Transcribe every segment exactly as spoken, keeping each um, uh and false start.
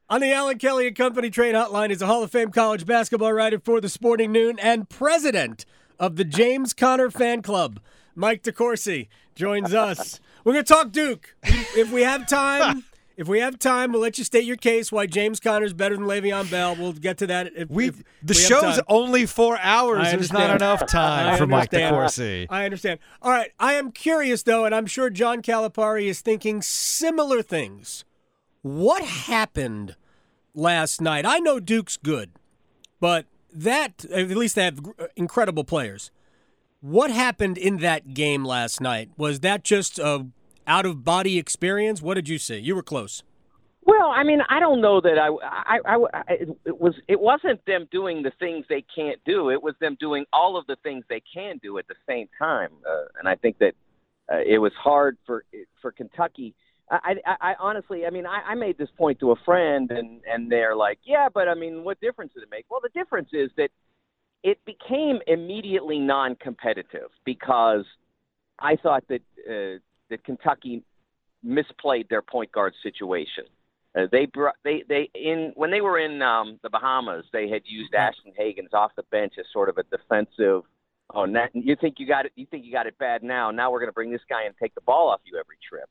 On the Alan Kelly and Company Train Hotline is a Hall of Fame college basketball writer for the Sporting Noon and president of the James Conner Fan Club. Mike DeCourcy joins us. We're going to talk Duke. If we have time, if we have time, we'll let you state your case why James Conner's better than Le'Veon Bell. We'll get to that. If, we if the we show's only four hours. There's not enough time I for Mike understand. DeCourcy. I understand. All right. I am curious, though, and I'm sure John Calipari is thinking similar things. What happened last night? I know Duke's good, but that, at least they have incredible players. What happened in that game last night? Was that just a out-of-body experience? What did you see? You were close. Well, I mean, I don't know that I, I, I, I it was it wasn't them doing the things they can't do. It was them doing all of the things they can do at the same time. Uh, and I think that uh, it was hard for for Kentucky. I, I, I honestly, I mean, I, I made this point to a friend, and, and they're like, yeah, but I mean, what difference did it make? Well, the difference is that it became immediately non-competitive because I thought that uh, that Kentucky misplayed their point guard situation. Uh, they brought they they in when they were in um, the Bahamas, they had used Ashton Hagans off the bench as sort of a defensive. Oh, not, you think you got it? You think you got it bad now? Now we're going to bring this guy and take the ball off you every trip.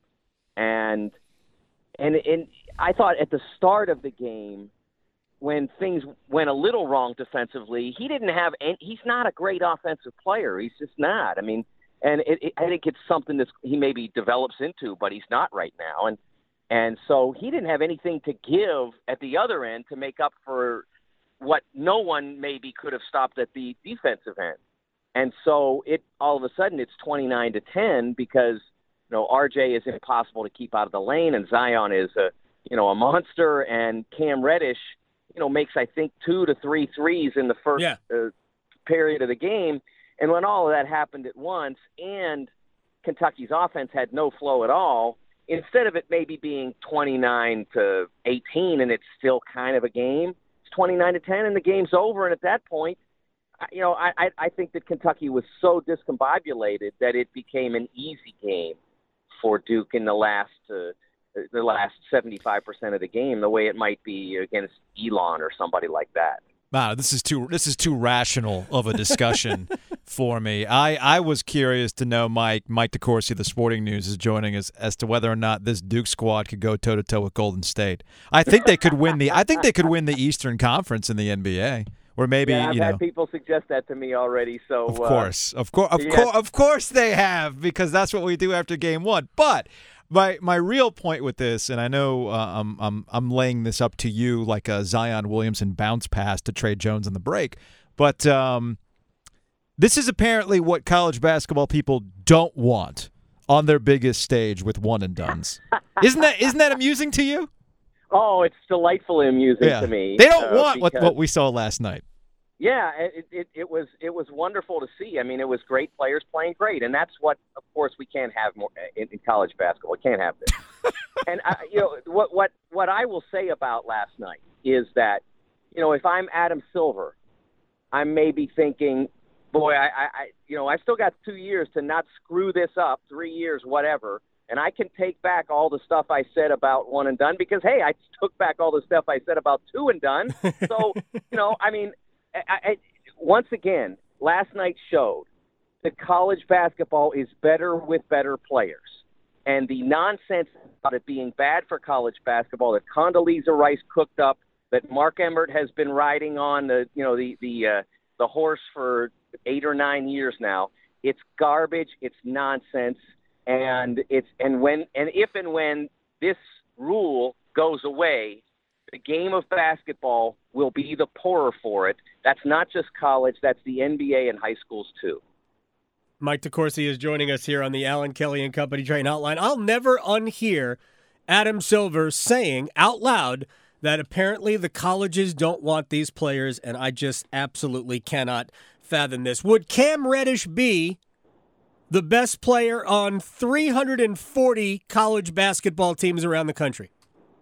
And and and I thought at the start of the game, when things went a little wrong defensively, he didn't have any, he's not a great offensive player. He's just not. I mean, and it, it, I think it's something that he maybe develops into, but he's not right now. And and so he didn't have anything to give at the other end to make up for what no one maybe could have stopped at the defensive end. And so it all of a sudden it's twenty-nine to ten because you know, R J is impossible to keep out of the lane, and Zion is a, you know, a monster, and Cam Reddish, you know, makes, I think, two to three threes in the first yeah. uh, period of the game. And when all of that happened at once and Kentucky's offense had no flow at all, instead of it maybe being twenty-nine to eighteen and it's still kind of a game, it's twenty-nine to ten and the game's over. And at that point, you know, I, I think that Kentucky was so discombobulated that it became an easy game for Duke in the last uh, the last seventy-five percent of the game, the way it might be against Elon or somebody like that. Wow, this is too this is too rational of a discussion for me. I, I was curious to know, Mike, Mike DeCourcy, the Sporting News, is joining us as to whether or not this Duke squad could go toe to toe with Golden State. I think they could win the I think they could win the Eastern Conference in the N B A. Or maybe, yeah, I've you know, had people suggest that to me already. So of course, uh, of course, of yeah. course, of course they have, because that's what we do after game one. But my my real point with this, and I know uh, I'm I'm I'm laying this up to you like a Zion Williamson bounce pass to Trey Jones in the break, but um, this is apparently what college basketball people don't want on their biggest stage with one and dones. Isn't that isn't that amusing to you? Oh, it's delightfully amusing yeah. to me. They don't uh, want what, because... what we saw last night. Yeah, it, it it was it was wonderful to see. I mean, it was great players playing great, and that's what, of course, we can't have more in, in college basketball. We can't have this. and I, you know what what what I will say about last night is that, you know, if I'm Adam Silver, I'm maybe thinking, boy, I, I, I you know I still got two years to not screw this up, three years, whatever, and I can take back all the stuff I said about one and done because hey, I took back all the stuff I said about two and done. So you know, I mean. I, I, once again, last night showed that college basketball is better with better players. And the nonsense about it being bad for college basketball that Condoleezza Rice cooked up, that Mark Emmert has been riding on the you know the the uh, the horse for eight or nine years now, it's garbage. It's nonsense. And it's and when and if and when this rule goes away, the game of basketball will be the poorer for it. That's not just college. That's the N B A and high schools, too. Mike DeCourcy is joining us here on the Alan Kelly and Company Train Hotline. I'll never unhear Adam Silver saying out loud that apparently the colleges don't want these players, and I just absolutely cannot fathom this. Would Cam Reddish be the best player on three hundred forty college basketball teams around the country?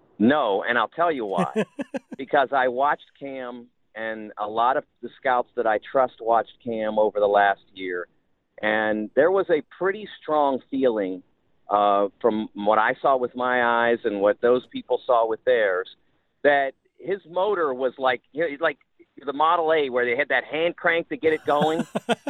No, and I'll tell you why. Because I watched Cam, and a lot of the scouts that I trust watched Cam over the last year, and there was a pretty strong feeling uh, from what I saw with my eyes and what those people saw with theirs that his motor was like, you know, like the Model A where they had that hand crank to get it going.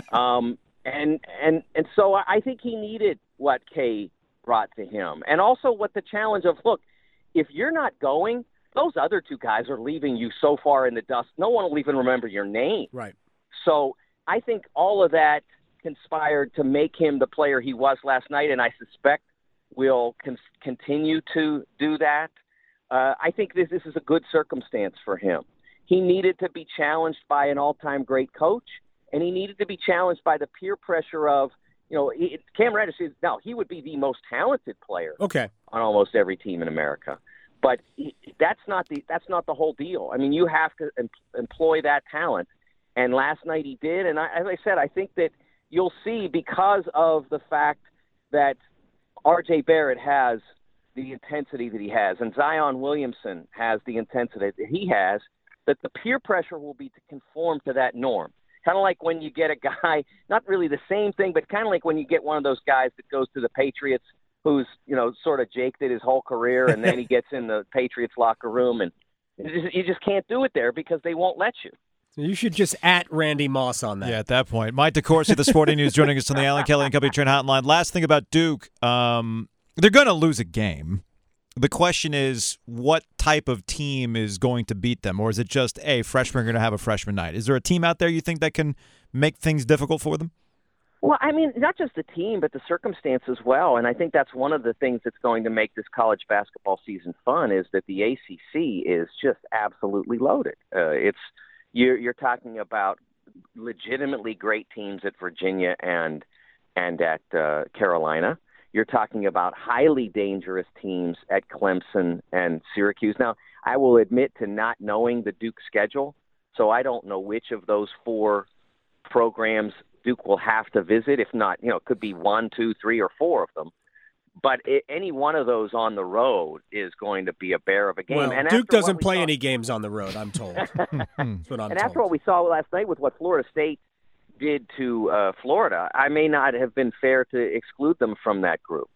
um, and, and, and so I think he needed what Kay brought to him. And also what the challenge of, look, if you're not going, those other two guys are leaving you so far in the dust, no one will even remember your name. Right. So I think all of that conspired to make him the player he was last night, and I suspect will con- continue to do that. Uh, I think this, this is a good circumstance for him. He needed to be challenged by an all-time great coach, and he needed to be challenged by the peer pressure of, you know, it, Cam Reddish is, now he would be the most talented player okay. on almost every team in America. But he, that's not the that's not the whole deal. I mean, you have to em- employ that talent, and last night he did. And I, as I said, I think that you'll see, because of the fact that R J Barrett has the intensity that he has, and Zion Williamson has the intensity that he has, that the peer pressure will be to conform to that norm. Kind of like when you get a guy, not really the same thing, but kind of like when you get one of those guys that goes to the Patriots who's, you know, sort of jaked it his whole career, and then he gets in the Patriots locker room, and you just, you just can't do it there because they won't let you. So you should just at Randy Moss on that. Yeah, at that point. Mike DeCourcy, the Sporting News, joining us on the Alan Kelly and Company Train Hotline. Last thing about Duke, um, they're going to lose a game. The question is, what type of team is going to beat them? Or is it just, hey, freshmen are going to have a freshman night? Is there a team out there you think that can make things difficult for them? Well, I mean, not just the team, but the circumstance as well. And I think that's one of the things that's going to make this college basketball season fun, is that the A C C is just absolutely loaded. Uh, it's you're, you're talking about legitimately great teams at Virginia and and at uh, Carolina. You're talking about highly dangerous teams at Clemson and Syracuse. Now, I will admit to not knowing the Duke schedule, so I don't know which of those four programs Duke will have to visit. If not, you know, it could be one, two, three, or four of them. But it, any one of those on the road is going to be a bear of a game. Well, and Duke doesn't play saw, any games on the road, I'm told. That's what I'm and told. after what we saw last night with what Florida State did to uh, Florida, I may not have been fair to exclude them from that group.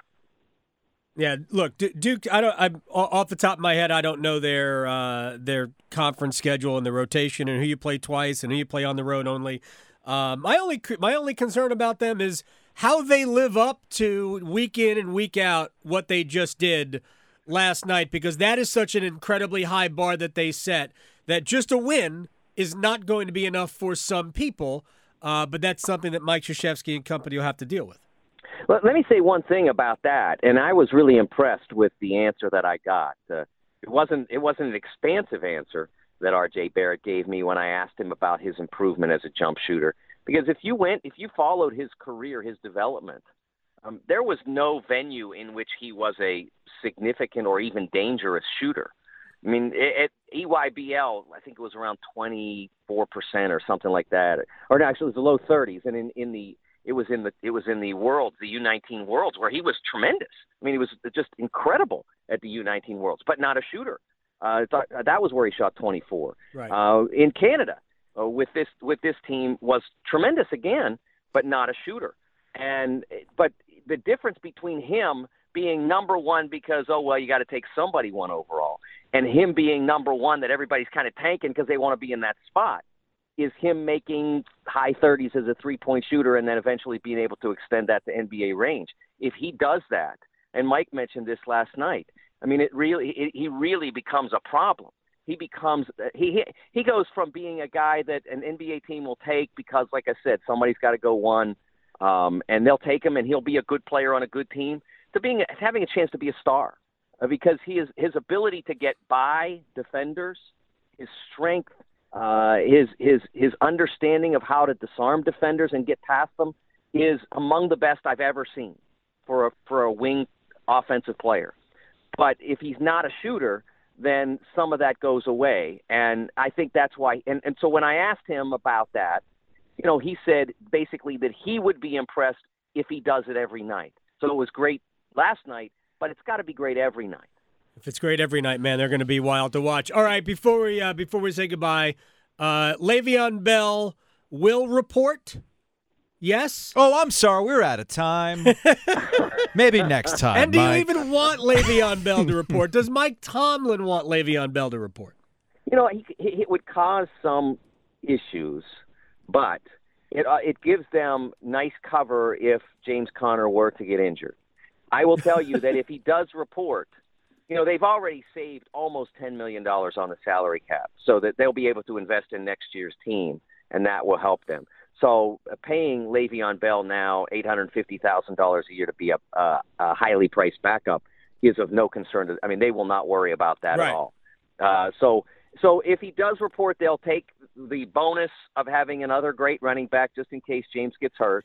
Yeah, look, Duke. I don't. I off the top of my head, I don't know their uh, their conference schedule and the rotation and who you play twice and who you play on the road only. Uh, my only my only concern about them is how they live up to week in and week out what they just did last night, because that is such an incredibly high bar that they set that just a win is not going to be enough for some people. Uh, but that's something that Mike Krzyzewski and company will have to deal with. Well, let me say one thing about that, and I was really impressed with the answer that I got. Uh, it wasn't it wasn't an expansive answer that R J Barrett gave me when I asked him about his improvement as a jump shooter. Because if you went, if you followed his career, his development, um, there was no venue in which he was a significant or even dangerous shooter. I mean, at E Y B L, I think it was around twenty-four percent or something like that, or no, actually it was the low thirties, and in, in the it was in the it was in the Worlds, the U nineteen Worlds, where he was tremendous. I mean, he was just incredible at the U nineteen Worlds, but not a shooter. Uh, that was where he shot twenty-four. Right. Uh, in Canada, uh, with this with this team, was tremendous again, but not a shooter. And but the difference between him being number one because, oh, well, you got to take somebody one overall, and him being number one that everybody's kind of tanking because they want to be in that spot, is him making high thirties as a three-point shooter and then eventually being able to extend that to N B A range. If he does that, and Mike mentioned this last night, I mean, it really it, he really becomes a problem. He becomes he he goes from being a guy that an N B A team will take because, like I said, somebody's got to go one, um, and they'll take him and he'll be a good player on a good team, to being having a chance to be a star, uh, because he is his ability to get by defenders, his strength, uh, his his his understanding of how to disarm defenders and get past them is among the best I've ever seen for a for a wing offensive player. But if he's not a shooter, then some of that goes away, and I think that's why. And, and so when I asked him about that, you know, he said basically that he would be impressed if he does it every night. So it was great last night, but it's got to be great every night. If it's great every night, man, they're going to be wild to watch. All right, before we uh, before we say goodbye, uh, Le'Veon Bell will report. Yes? Oh, I'm sorry. We're out of time. Maybe next time, And do Mike. you even want Le'Veon Bell to report? Does Mike Tomlin want Le'Veon Bell to report? You know, he, he, it would cause some issues, but it uh, it gives them nice cover if James Conner were to get injured. I will tell you that if he does report, you know, they've already saved almost ten million dollars on the salary cap so that they'll be able to invest in next year's team, and that will help them. So uh, paying Le'Veon Bell now eight hundred fifty thousand dollars a year to be a, a, a highly priced backup is of no concern to, I mean, they will not worry about that Right. at all. Uh, so so if he does report, they'll take the bonus of having another great running back just in case James gets hurt.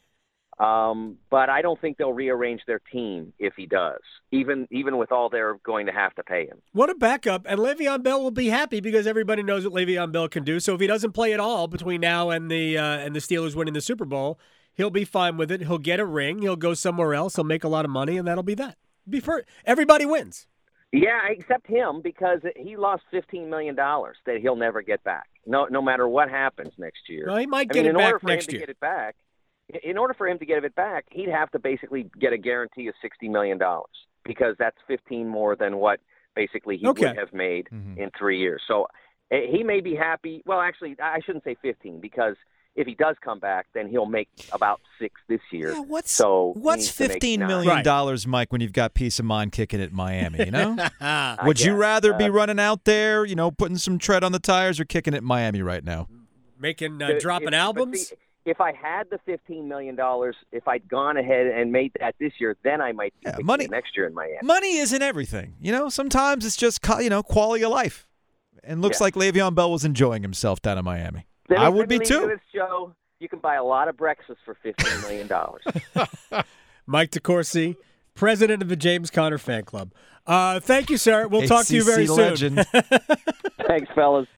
Um, but I don't think they'll rearrange their team if he does, even even with all they're going to have to pay him. What a backup. And Le'Veon Bell will be happy because everybody knows what Le'Veon Bell can do. So if he doesn't play at all between now and the uh, and the Steelers winning the Super Bowl, he'll be fine with it. He'll get a ring. He'll go somewhere else. He'll make a lot of money, and that'll be that. Be for, everybody wins. Yeah, except him, because he lost fifteen million dollars that he'll never get back, no no matter what happens next year. Well, he might I get mean, it in order back for next him year. to get it back, in order for him to get it back, he'd have to basically get a guarantee of sixty million dollars because that's fifteen more than what basically he Okay. would have made Mhm. in three years. So eh, he may be happy. Well, actually, I shouldn't say fifteen because if he does come back, then he'll make about six this year. Yeah, what's so he what's needs to make fifteen nine. million Right. dollars, Mike, when you've got peace of mind kicking it in Miami, you know? I Would you guess. rather be Uh, running out there, you know, putting some tread on the tires or kicking it in Miami right now? Making uh, If- dropping if- but albums. see, if I had the fifteen million dollars, if I'd gone ahead and made that this year, then I might be Yeah, picking money- it next year in Miami. Money isn't everything. You know, sometimes it's just, co- you know, quality of life. And looks Yeah. like Le'Veon Bell was enjoying himself down in Miami. Then I if would be leave you too. This show, you can buy a lot of breakfast for fifteen million dollars. Mike DeCourcy, president of the James Conner Fan Club. Uh, thank you, sir. We'll talk to you A C C very soon. legend. Thanks, fellas.